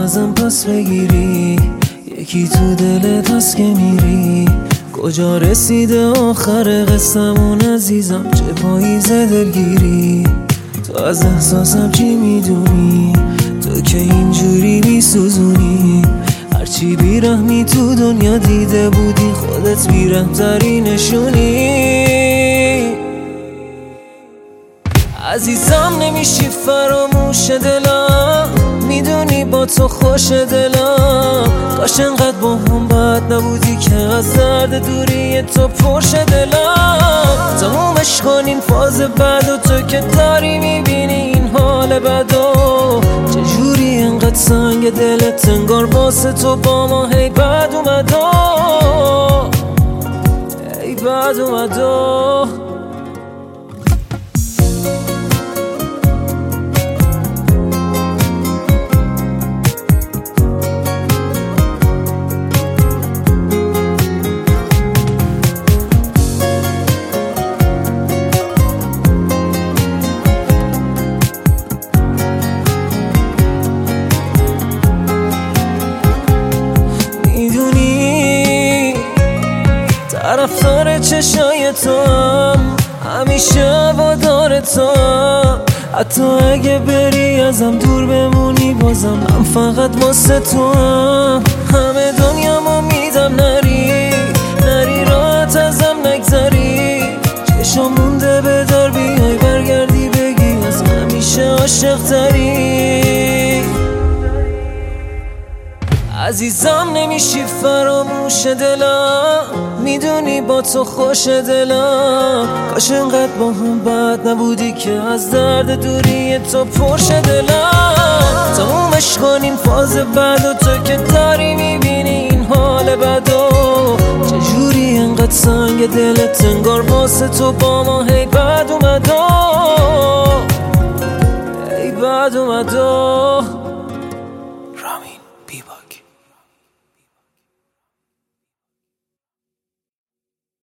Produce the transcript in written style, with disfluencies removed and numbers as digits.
ازم پس بگیری، یکی تو دلت هست که میری. کجا رسیده آخر قصمون عزیزم، چه پاییز دلگیری. تو از احساسم چی میدونی، تو که اینجوری میسوزونی. هرچی بیرحمی تو دنیا دیده بودی، خودت بیرحم‌تری نشونی. عزیزم نمیشی فراموش دلم، میدونی با تو خوش دلم. کاش انقدر با هم بد نبودی که از درد دوری تو پرش دلم. تمومش کنین فاز بد و تو که داری میبینی این حال بدو. چجوری انقدر سنگ دلت انگار واسه تو با ما هی بد اومدو، هی بد اومدو. طرفدار چشای تو هم، همیشه هوادار تو هم. حتی اگه بری ازم دور بمونی بازم من فقط واسه تو هم. همه دنیامو میدم نری، نری راحت ازم نگذری. چشم مونده به در بیای برگردی بگی از همیشه عاشق تری. عزیزم نمیشی فراموش دلم، میدونی با تو خوش دلم. کاش انقدر با هم بد نبودی که از درد دوری تو پرش دلم. تمومش کنین فاز بد و تو که داری میبینی این حال بدو. چجوری انقدر سنگ دلت انگار واسه تو با ما هی بد اومدو، هی بد اومدو.